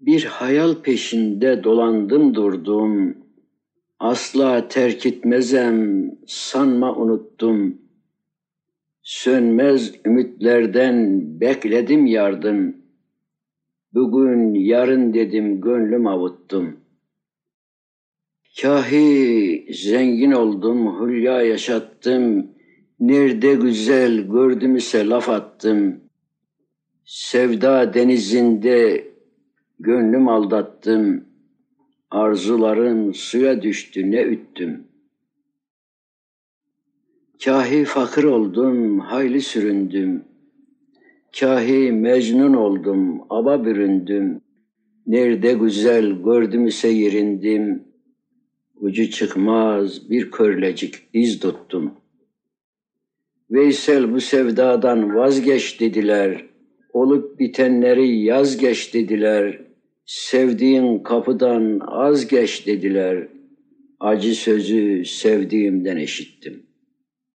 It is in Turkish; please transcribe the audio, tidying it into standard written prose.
Bir hayal peşinde dolandım durdum, asla terk etmezem sanma unuttum. Sönmez ümitlerden bekledim yardım, bugün yarın dedim gönlüm avuttum. Kahi zengin oldum, hülya yaşattım, nerede güzel gördüm ise laf attım. Sevda denizinde gönlüm aldattım, arzularım suya düştü ne üttüm. Kahi fakir oldum, hayli süründüm, kahi mecnun oldum, aba büründüm. Nerede güzel gördüm ise yerindim, ucu çıkmaz bir körlecik iz tuttum. Veysel bu sevdadan vazgeç dediler, olup bitenleri yaz geç dediler. Sevdiğin kapıdan az geç dediler, acı sözü sevdiğimden işittim.